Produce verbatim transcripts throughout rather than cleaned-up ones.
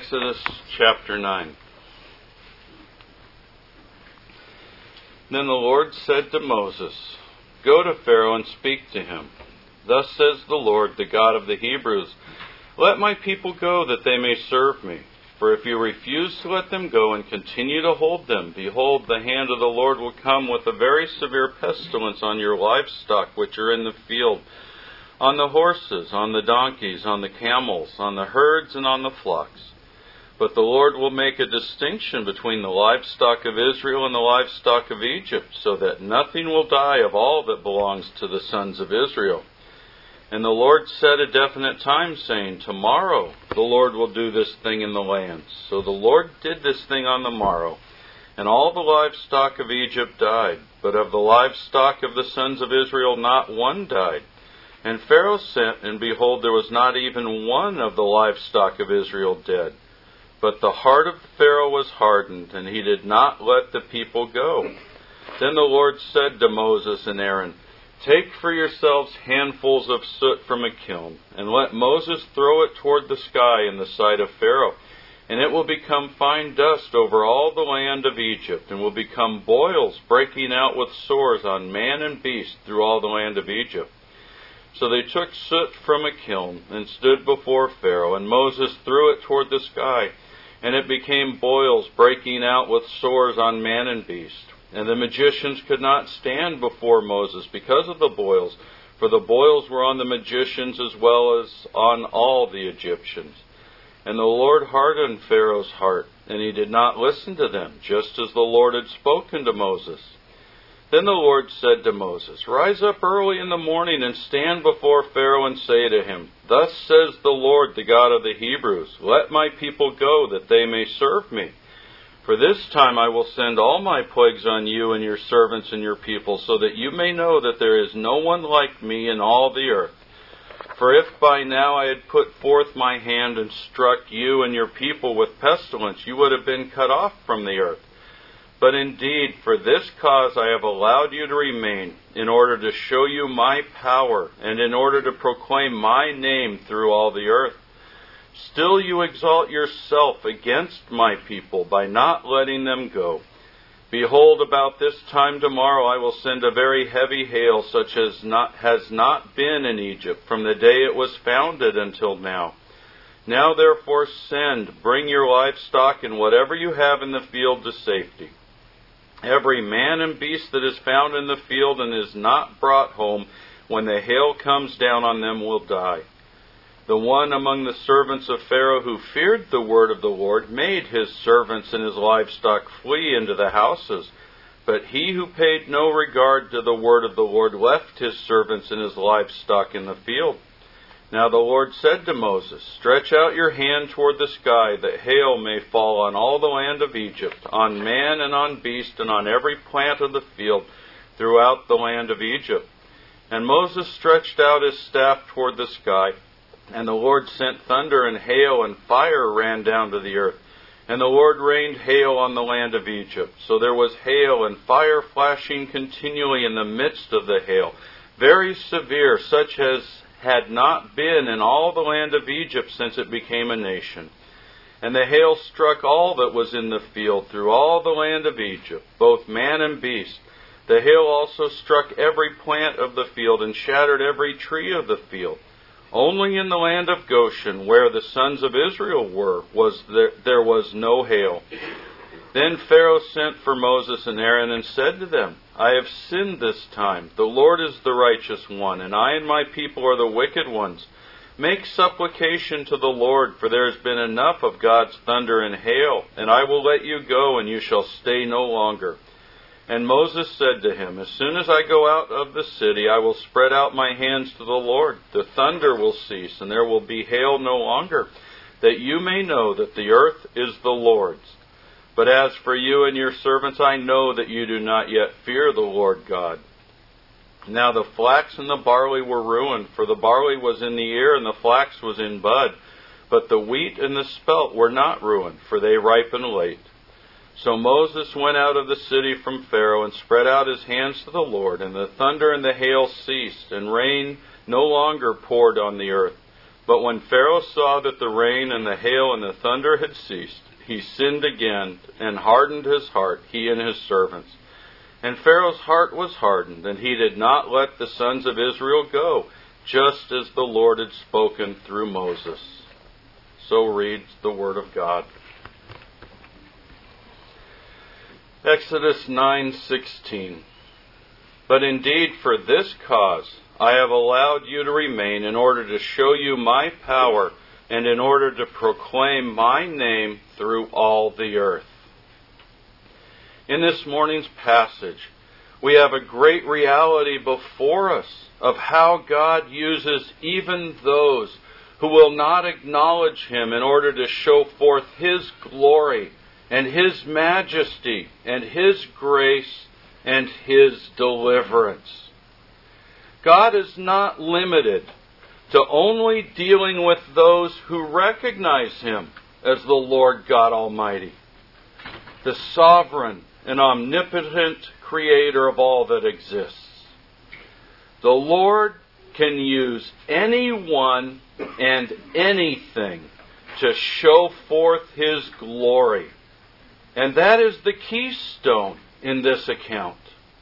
Exodus chapter nine. Then the Lord said to Moses, "Go to Pharaoh and speak to him. Thus says the Lord, the God of the Hebrews, let my people go that they may serve me. For if you refuse to let them go and continue to hold them, behold, the hand of the Lord will come with a very severe pestilence on your livestock which are in the field, on the horses, on the donkeys, on the camels, on the herds, and on the flocks. But the Lord will make a distinction between the livestock of Israel and the livestock of Egypt, so that nothing will die of all that belongs to the sons of Israel." And the Lord set a definite time, saying, "Tomorrow the Lord will do this thing in the land." So the Lord did this thing on the morrow, and all the livestock of Egypt died, but of the livestock of the sons of Israel not one died. And Pharaoh sent, and behold, there was not even one of the livestock of Israel dead. But the heart of Pharaoh was hardened, and he did not let the people go. Then the Lord said to Moses and Aaron, "Take for yourselves handfuls of soot from a kiln, and let Moses throw it toward the sky in the sight of Pharaoh. And it will become fine dust over all the land of Egypt, and will become boils breaking out with sores on man and beast through all the land of Egypt." So they took soot from a kiln and stood before Pharaoh, and Moses threw it toward the sky, and it became boils breaking out with sores on man and beast. And the magicians could not stand before Moses because of the boils, for the boils were on the magicians as well as on all the Egyptians. And the Lord hardened Pharaoh's heart, and he did not listen to them, just as the Lord had spoken to Moses. Then the Lord said to Moses, "Rise up early in the morning and stand before Pharaoh and say to him, 'Thus says the Lord, the God of the Hebrews, let my people go that they may serve me. For this time I will send all my plagues on you and your servants and your people, so that you may know that there is no one like me in all the earth. For if by now I had put forth my hand and struck you and your people with pestilence, you would have been cut off from the earth. But indeed, for this cause I have allowed you to remain, in order to show you my power, and in order to proclaim my name through all the earth. Still you exalt yourself against my people by not letting them go. Behold, about this time tomorrow I will send a very heavy hail, such as not, has not been in Egypt from the day it was founded until now. Now therefore send, bring your livestock and whatever you have in the field to safety. Every man and beast that is found in the field and is not brought home, when the hail comes down on them, will die. The one among the servants of Pharaoh who feared the word of the Lord made his servants and his livestock flee into the houses. But he who paid no regard to the word of the Lord left his servants and his livestock in the field. Now the Lord said to Moses, "Stretch out your hand toward the sky, that hail may fall on all the land of Egypt, on man and on beast, and on every plant of the field throughout the land of Egypt." And Moses stretched out his staff toward the sky, and the Lord sent thunder and hail, and fire ran down to the earth. And the Lord rained hail on the land of Egypt. So there was hail and fire flashing continually in the midst of the hail, very severe, such as had not been in all the land of Egypt since it became a nation. And the hail struck all that was in the field through all the land of Egypt, both man and beast. The hail also struck every plant of the field and shattered every tree of the field. Only in the land of Goshen, where the sons of Israel were, was there, there was no hail. Then Pharaoh sent for Moses and Aaron and said to them, "I have sinned this time. The Lord is the righteous one, and I and my people are the wicked ones. Make supplication to the Lord, for there has been enough of God's thunder and hail, and I will let you go, and you shall stay no longer." And Moses said to him, "As soon as I go out of the city, I will spread out my hands to the Lord. The thunder will cease, and there will be hail no longer, that you may know that the earth is the Lord's. But as for you and your servants, I know that you do not yet fear the Lord God." Now the flax and the barley were ruined, for the barley was in the ear and the flax was in bud. But the wheat and the spelt were not ruined, for they ripened late. So Moses went out of the city from Pharaoh and spread out his hands to the Lord, and the thunder and the hail ceased, and rain no longer poured on the earth. But when Pharaoh saw that the rain and the hail and the thunder had ceased, he sinned again and hardened his heart, he and his servants. And Pharaoh's heart was hardened, and he did not let the sons of Israel go, just as the Lord had spoken through Moses. So reads the Word of God. Exodus nine sixteen. But indeed for this cause I have allowed you to remain, in order to show you my power, and in order to proclaim my name through all the earth. In this morning's passage, we have a great reality before us of how God uses even those who will not acknowledge Him in order to show forth His glory and His majesty and His grace and His deliverance. God is not limited to only dealing with those who recognize Him as the Lord God Almighty, the sovereign and omnipotent Creator of all that exists. The Lord can use anyone and anything to show forth His glory. And that is the keystone in this account.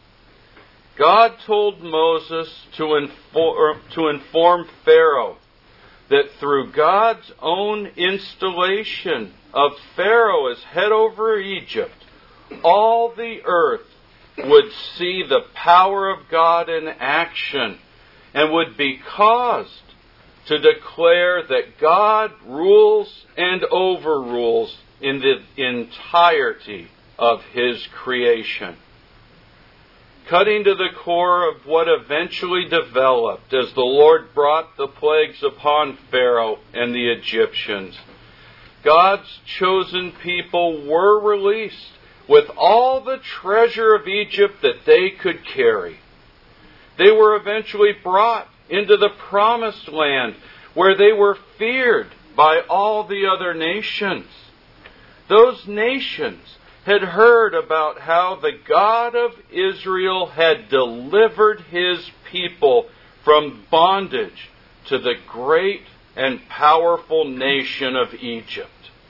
God told Moses to inform, to inform Pharaoh that through God's own installation of Pharaoh as head over Egypt, all the earth would see the power of God in action and would be caused to declare that God rules and overrules in the entirety of His creation. Cutting to the core of what eventually developed as the Lord brought the plagues upon Pharaoh and the Egyptians, God's chosen people were released with all the treasure of Egypt that they could carry. They were eventually brought into the promised land where they were feared by all the other nations. Those nations had heard about how the God of Israel had delivered His people from bondage to the great and powerful nation of Egypt.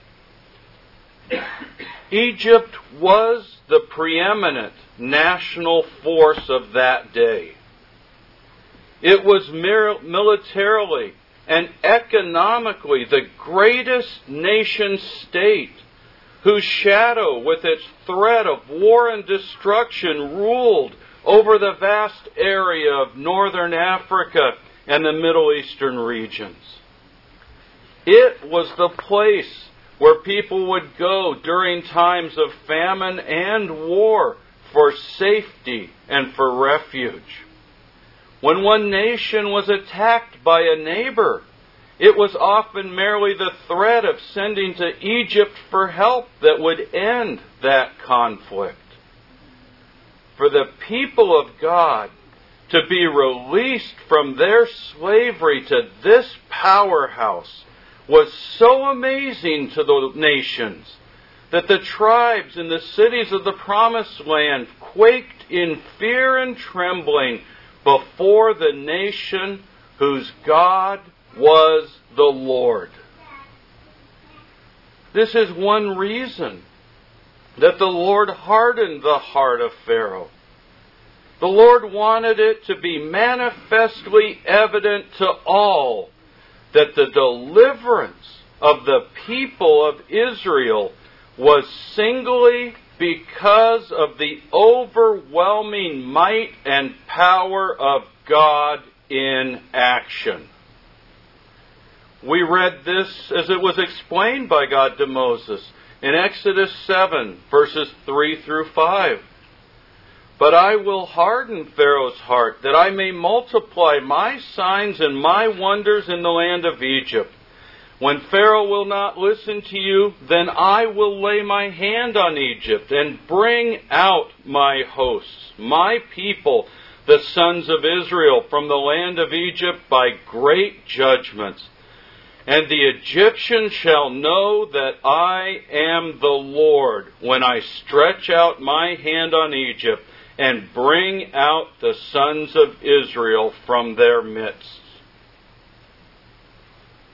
Egypt was the preeminent national force of that day. It was militarily and economically the greatest nation state, whose shadow, with its threat of war and destruction, ruled over the vast area of northern Africa and the Middle Eastern regions. It was the place where people would go during times of famine and war for safety and for refuge. When one nation was attacked by a neighbor, it was often merely the threat of sending to Egypt for help that would end that conflict. For the people of God to be released from their slavery to this powerhouse was so amazing to the nations that the tribes in the cities of the Promised Land quaked in fear and trembling before the nation whose God was the Lord. This is one reason that the Lord hardened the heart of Pharaoh. The Lord wanted it to be manifestly evident to all that the deliverance of the people of Israel was singly because of the overwhelming might and power of God in action. We read this as it was explained by God to Moses in Exodus seven, verses three through five. But I will harden Pharaoh's heart, that I may multiply my signs and my wonders in the land of Egypt. When Pharaoh will not listen to you, then I will lay my hand on Egypt and bring out my hosts, my people, the sons of Israel, from the land of Egypt by great judgments. And the Egyptians shall know that I am the Lord when I stretch out my hand on Egypt and bring out the sons of Israel from their midst.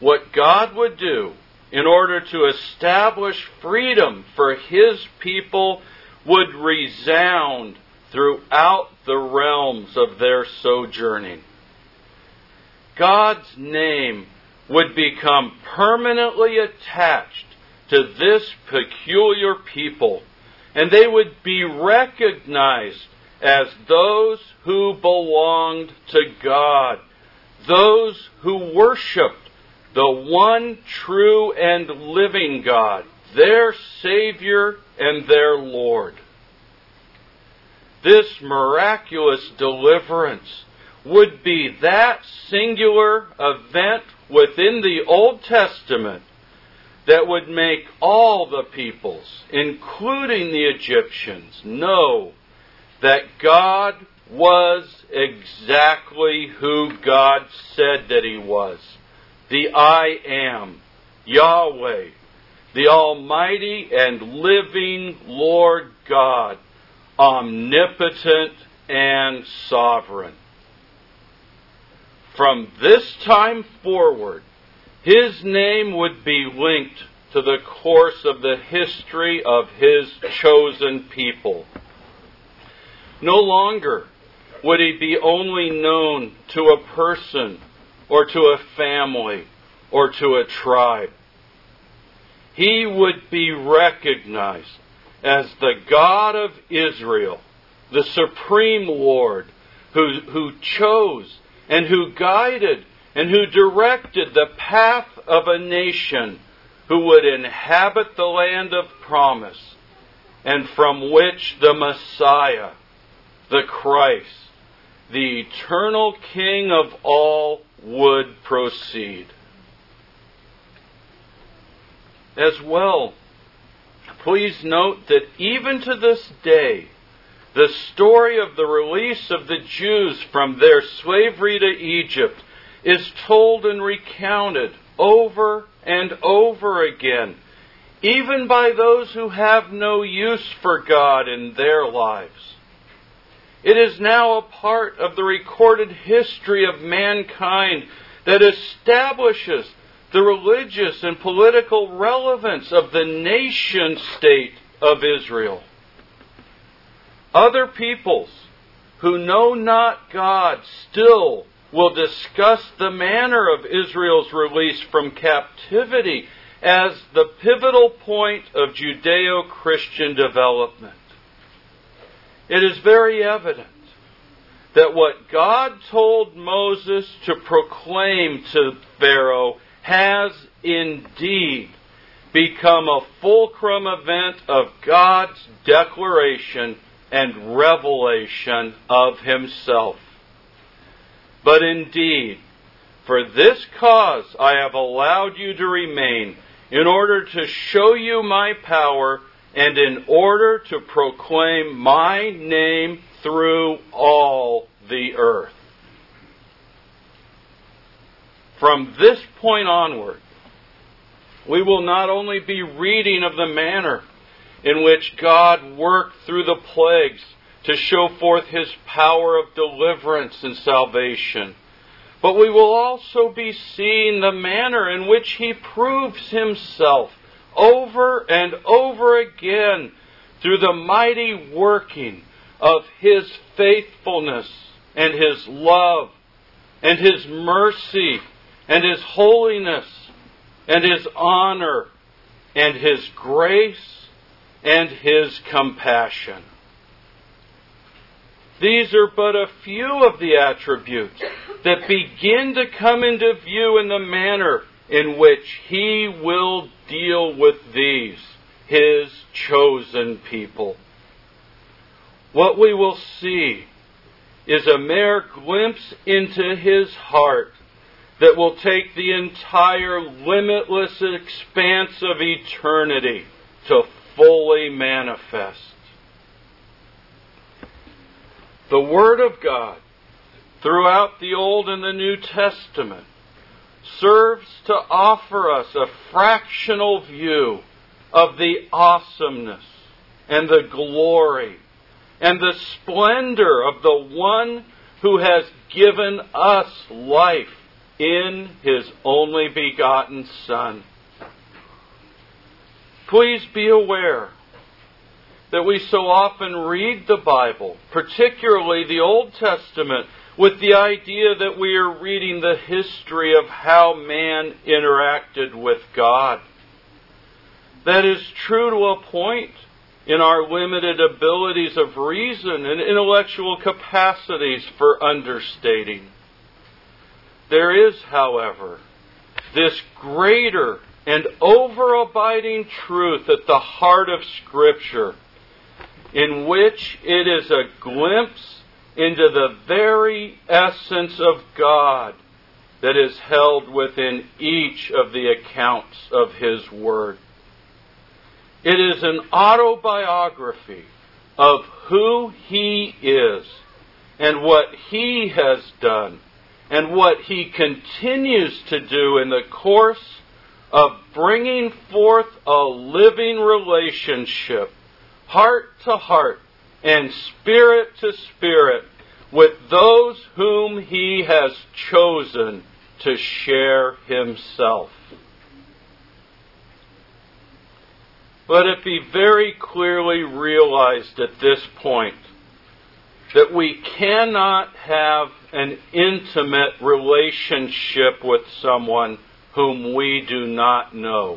what God would do in order to establish freedom for His people would resound throughout the realms of their sojourning. God's name would become permanently attached to this peculiar people, and they would be recognized as those who belonged to God, those who worshiped the one true and living God, their Savior and their Lord. This miraculous deliverance would be that singular event within the Old Testament that would make all the peoples, including the Egyptians, know that God was exactly who God said that He was. The I Am, Yahweh, the Almighty and living Lord God, omnipotent and sovereign. From this time forward, His name would be linked to the course of the history of His chosen people. No longer would He be only known to a person or to a family or to a tribe. He would be recognized as the God of Israel, the supreme Lord, who, who chose and who guided and who directed the path of a nation who would inhabit the land of promise, and from which the Messiah, the Christ, the eternal King of all, would proceed. As well, please note that even to this day, the story of the release of the Jews from their slavery to Egypt is told and recounted over and over again, even by those who have no use for God in their lives. It is now a part of the recorded history of mankind that establishes the religious and political relevance of the nation-state of Israel. Other peoples who know not God still will discuss the manner of Israel's release from captivity as the pivotal point of Judeo-Christian development. It is very evident that what God told Moses to proclaim to Pharaoh has indeed become a fulcrum event of God's declaration and revelation of Himself. But indeed, for this cause I have allowed you to remain, in order to show you my power and in order to proclaim my name through all the earth. From this point onward, we will not only be reading of the manner in which God worked through the plagues to show forth His power of deliverance and salvation, but we will also be seeing the manner in which He proves Himself over and over again through the mighty working of His faithfulness and His love and His mercy and His holiness and His honor and His grace and His compassion. These are but a few of the attributes that begin to come into view in the manner in which He will deal with these, His chosen people. What we will see is a mere glimpse into His heart that will take the entire limitless expanse of eternity to fully manifest. The Word of God, throughout the Old and the New Testament, serves to offer us a fractional view of the awesomeness and the glory and the splendor of the one who has given us life in His only begotten Son. Please be aware that we so often read the Bible, particularly the Old Testament, with the idea that we are reading the history of how man interacted with God. That is true to a point in our limited abilities of reason and intellectual capacities for understating. There is, however, this greater and overabiding truth at the heart of Scripture, in which it is a glimpse into the very essence of God that is held within each of the accounts of His Word. It is an autobiography of who He is and what He has done and what He continues to do in the course of bringing forth a living relationship, heart to heart and spirit to spirit, with those whom He has chosen to share Himself. Let it be very clearly realized at this point that we cannot have an intimate relationship with someone whom we do not know.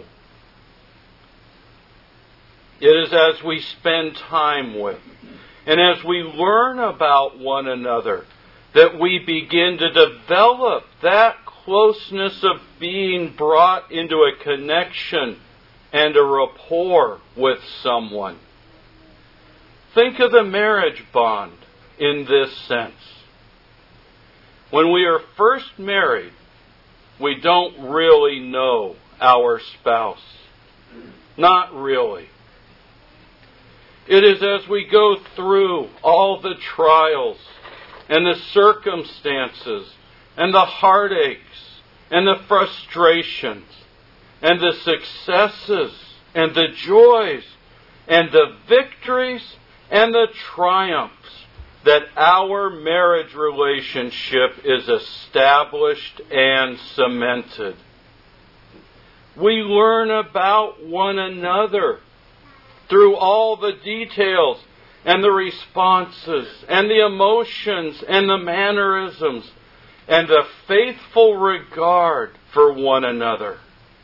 It is as we spend time with and as we learn about one another that we begin to develop that closeness of being brought into a connection and a rapport with someone. Think of the marriage bond in this sense. When we are first married, we don't really know our spouse. Not really. It is as we go through all the trials and the circumstances and the heartaches and the frustrations and the successes and the joys and the victories and the triumphs that our marriage relationship is established and cemented. We learn about one another through all the details and the responses and the emotions and the mannerisms and the faithful regard for one another.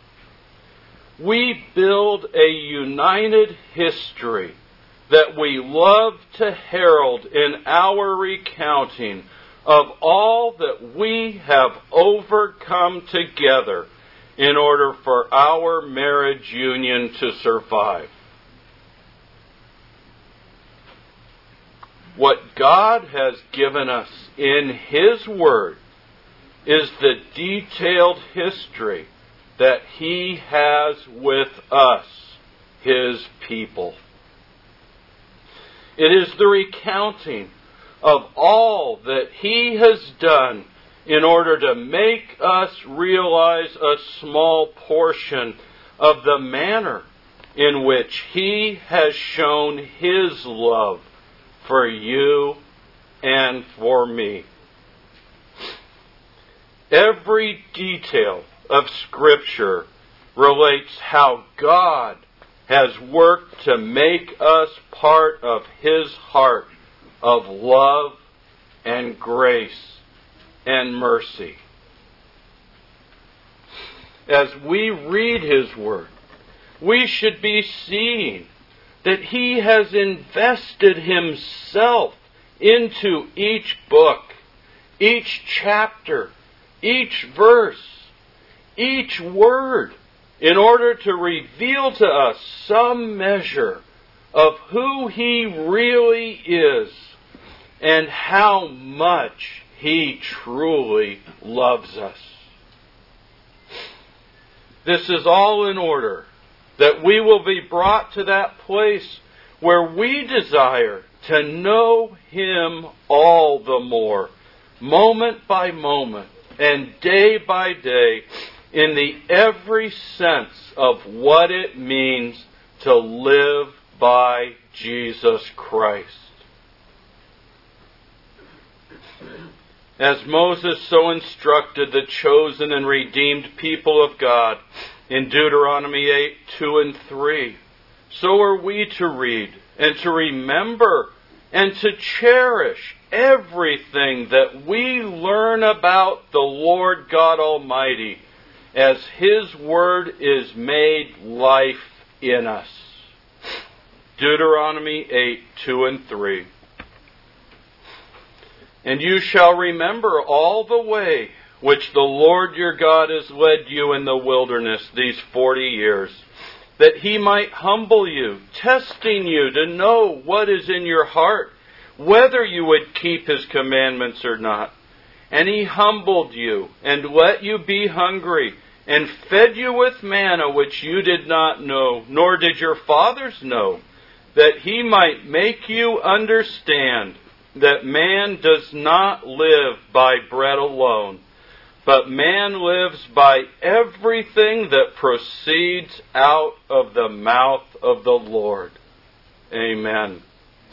We build a united history that we love to herald in our recounting of all that we have overcome together in order for our marriage union to survive. What God has given us in His Word is the detailed history that He has with us, His people. It is the recounting of all that He has done in order to make us realize a small portion of the manner in which He has shown His love for you and for me. Every detail of Scripture relates how God has worked to make us part of His heart of love and grace and mercy. As we read His Word, we should be seeing that He has invested Himself into each book, each chapter, each verse, each word, in order to reveal to us some measure of who He really is and how much He truly loves us. This is all in order that we will be brought to that place where we desire to know Him all the more, moment by moment and day by day, in the every sense of what it means to live by Jesus Christ. As Moses so instructed the chosen and redeemed people of God in Deuteronomy eight, two and three, so are we to read and to remember and to cherish everything that we learn about the Lord God Almighty as His Word is made life in us. Deuteronomy eight, two and three. And you shall remember all the way which the Lord your God has led you in the wilderness these forty years, that He might humble you, testing you to know what is in your heart, whether you would keep His commandments or not. And He humbled you, and let you be hungry, and fed you with manna which you did not know, nor did your fathers know, that He might make you understand that man does not live by bread alone, but man lives by everything that proceeds out of the mouth of the Lord. Amen.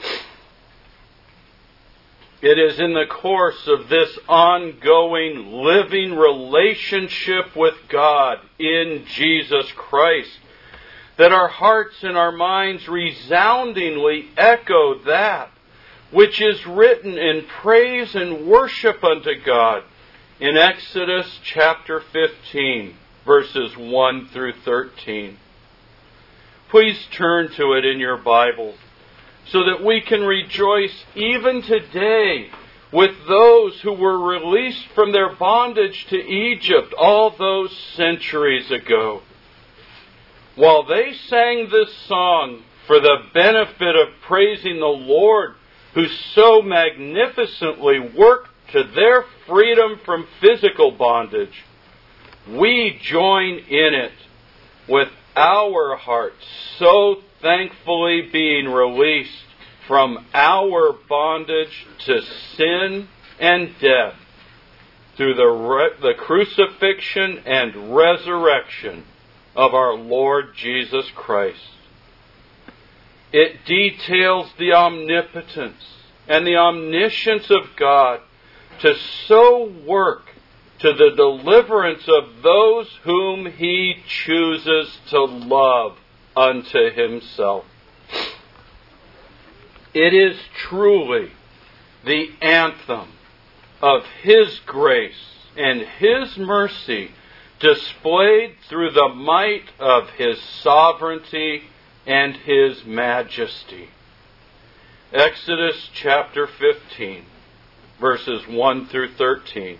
It is in the course of this ongoing, living relationship with God in Jesus Christ that our hearts and our minds resoundingly echo that which is written in praise and worship unto God in Exodus chapter fifteen, verses one through thirteen. Please turn to it in your Bible so that we can rejoice even today with those who were released from their bondage to Egypt all those centuries ago. While they sang this song for the benefit of praising the Lord, who so magnificently worked to their freedom from physical bondage, we join in it with our hearts so thankfully being released from our bondage to sin and death through the, re- the crucifixion and resurrection of our Lord Jesus Christ. It details the omnipotence and the omniscience of God to so work to the deliverance of those whom He chooses to love unto Himself. It is truly the anthem of His grace and His mercy displayed through the might of His sovereignty and His majesty. Exodus chapter fifteen, verses one through thirteen.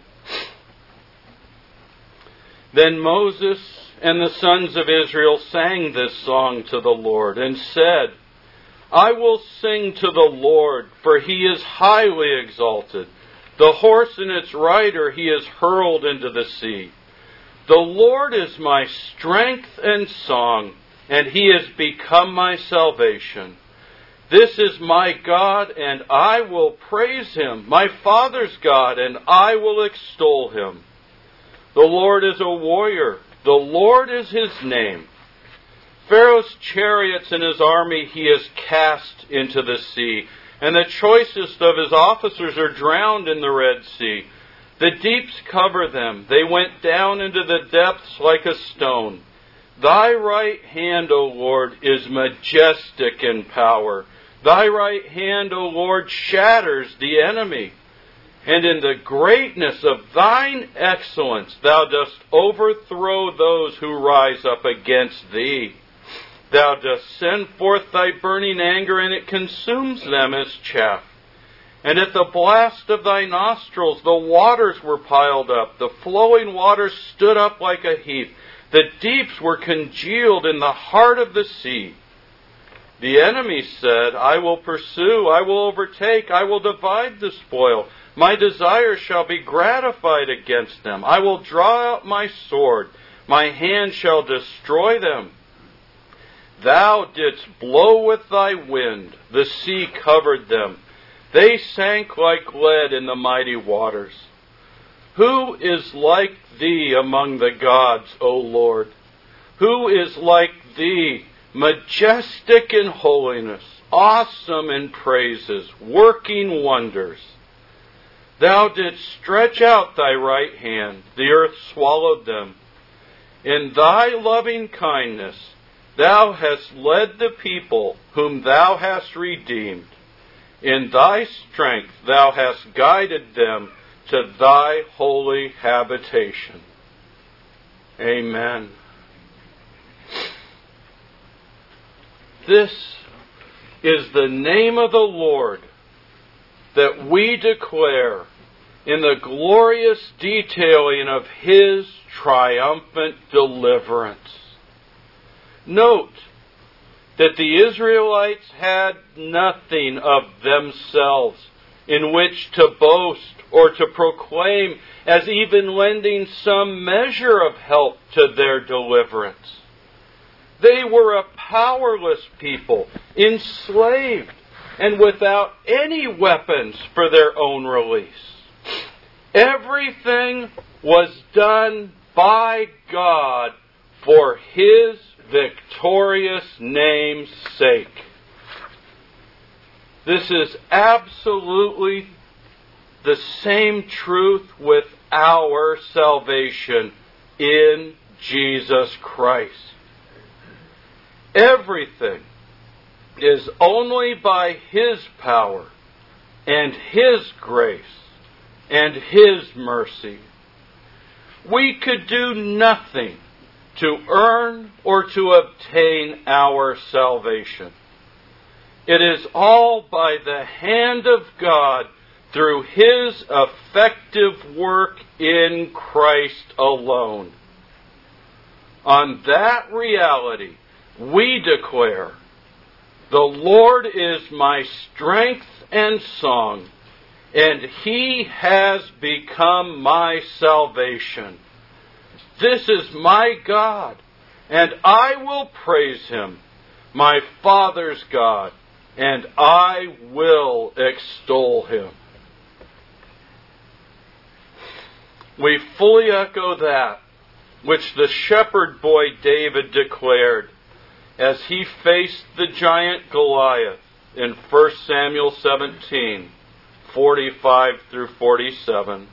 Then Moses and the sons of Israel sang this song to the Lord and said, I will sing to the Lord, for He is highly exalted. The horse and its rider He has hurled into the sea. The Lord is my strength and song, and He has become my salvation. This is my God, and I will praise Him, my father's God, and I will extol Him. The Lord is a warrior. The Lord is His name. Pharaoh's chariots and his army He has cast into the sea, and the choicest of His officers are drowned in the Red Sea. The deeps cover them. They went down into the depths like a stone. Thy right hand, O Lord, is majestic in power. Thy right hand, O Lord, shatters the enemy. And in the greatness of Thine excellence, Thou dost overthrow those who rise up against Thee. Thou dost send forth Thy burning anger, and it consumes them as chaff. And at the blast of Thy nostrils the waters were piled up. The flowing waters stood up like a heap. The deeps were congealed in the heart of the sea. The enemy said, I will pursue, I will overtake, I will divide the spoil. My desire shall be gratified against them. I will draw out my sword. My hand shall destroy them. Thou didst blow with Thy wind. The sea covered them. They sank like lead in the mighty waters. Who is like Thee among the gods, O Lord? Who is like Thee, majestic in holiness, awesome in praises, working wonders? Thou didst stretch out thy right hand, the earth swallowed them. In thy loving kindness thou hast led the people whom thou hast redeemed. In thy strength thou hast guided them to thy holy habitation. Amen. This is the name of the Lord that we declare in the glorious detailing of His triumphant deliverance. Note that the Israelites had nothing of themselves in which to boast or to proclaim as even lending some measure of help to their deliverance. They were a powerless people, enslaved, and without any weapons for their own release. Everything was done by God for His victorious name's sake. This is absolutely the same truth with our salvation in Jesus Christ. Everything is only by His power and His grace and His mercy. We could do nothing to earn or to obtain our salvation. It is all by the hand of God through His effective work in Christ alone. On that reality, we declare, the Lord is my strength and song, and He has become my salvation. This is my God, and I will praise Him, my Father's God, and I will extol Him. We fully echo that which the shepherd boy David declared as he faced the giant Goliath in First Samuel seventeen, forty-five through forty-seven.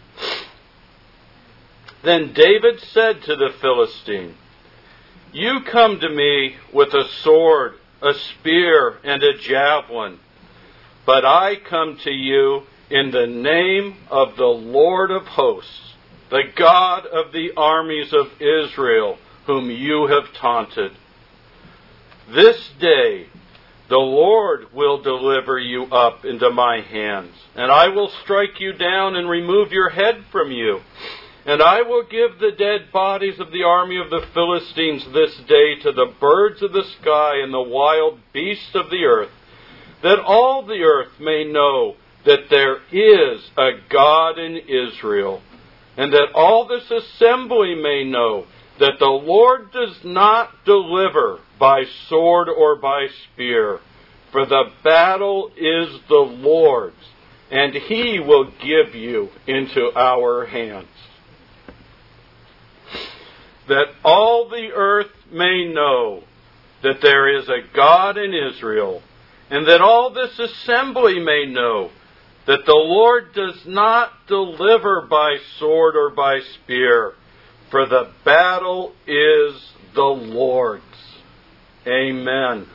Then David said to the Philistine, "You come to me with a sword, a spear, and a javelin, but I come to you in the name of the Lord of hosts, the God of the armies of Israel, whom you have taunted. This day the Lord will deliver you up into my hands, and I will strike you down and remove your head from you. And I will give the dead bodies of the army of the Philistines this day to the birds of the sky and the wild beasts of the earth, that all the earth may know that there is a God in Israel, and that all this assembly may know that the Lord does not deliver by sword or by spear, for the battle is the Lord's, and He will give you into our hands. That all the earth may know that there is a God in Israel, and that all this assembly may know that the Lord does not deliver by sword or by spear, for the battle is the Lord's." Amen.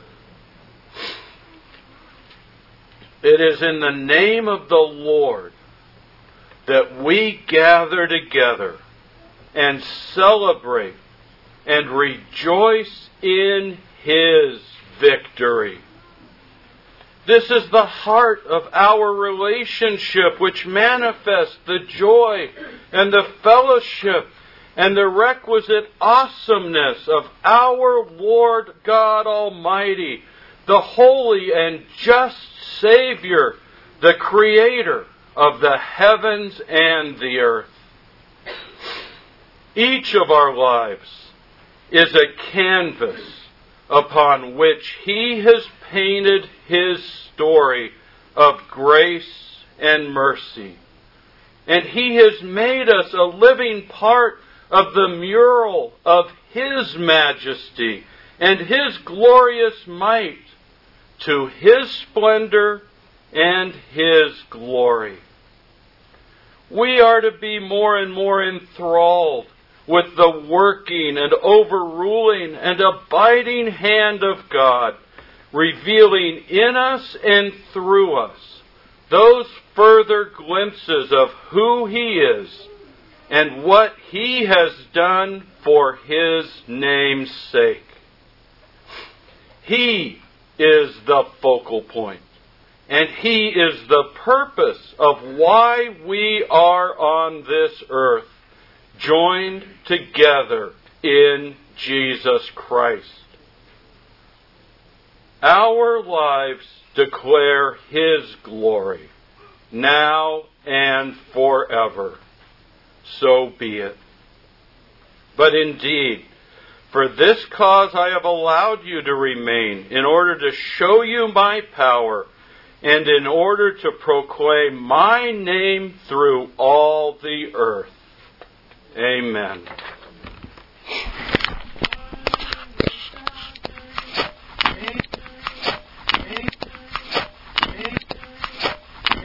It is in the name of the Lord that we gather together and celebrate and rejoice in His victory. This is the heart of our relationship, which manifests the joy and the fellowship and the requisite awesomeness of our Lord God Almighty, the holy and just Savior, the Creator of the heavens and the earth. Each of our lives is a canvas upon which He has painted His story of grace and mercy. And He has made us a living part of the mural of His majesty and His glorious might, to His splendor and His glory. We are to be more and more enthralled with the working and overruling and abiding hand of God, revealing in us and through us those further glimpses of who He is and what He has done for His name's sake. He is the focal point, and He is the purpose of why we are on this earth, joined together in Jesus Christ. Our lives declare His glory, now and forever. So be it. But indeed, for this cause I have allowed you to remain, in order to show you my power, and in order to proclaim my name through all the earth. Amen.